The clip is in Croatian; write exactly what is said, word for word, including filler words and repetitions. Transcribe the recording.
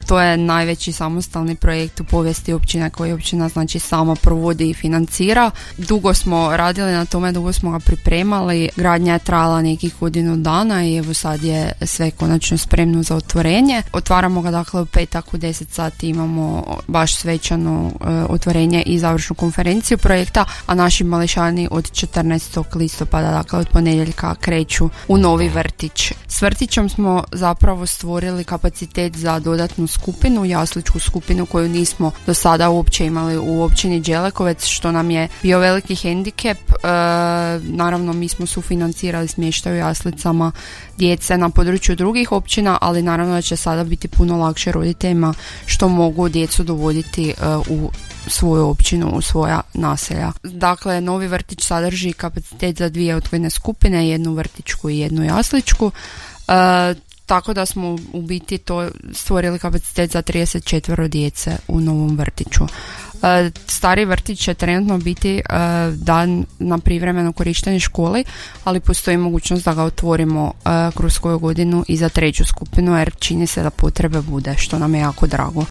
To je najveći samostalni projekt u povijesti općine koji općina znači sama provodi i financira. Dugo smo radili na tome, dugo smo ga pripremali. Gradnja je trajala nekih godinu dana i evo sad je sve konačno spremno za otvorenje. Otvaramo ga dakle u petak u deset sati, imamo baš svečano uh, otvorenje i završnu konferenciju projekta, a naši mališani od četrnaestog listopada, dakle od ponedjeljka, kreću u novi vrtić. S vrtićom smo zapravo stvorili kapacitet za dodatnu skupinu, jasličku skupinu koju nismo do sada uopće imali u općini Đelekovec, što nam je bio veliki hendikep. E, naravno mi smo sufinancirali smještaj u jaslicama djece na području drugih općina, ali naravno da će sada biti puno lakše roditeljima što mogu djecu dovoditi e, u svoju općinu, u svoja naselja. Dakle, novi vrtić sadrži kapacitet za dvije odgojne skupine, jednu vrtićku i jednu jasličku. E, tako da smo u biti to stvorili kapacitet za trideset četvero djece u novom vrtiću. E, stari vrtić će trenutno biti e, dan na privremeno korištenje školi, ali postoji mogućnost da ga otvorimo e, kroz koju godinu i za treću skupinu, jer čini se da potrebe bude, što nam je jako drago.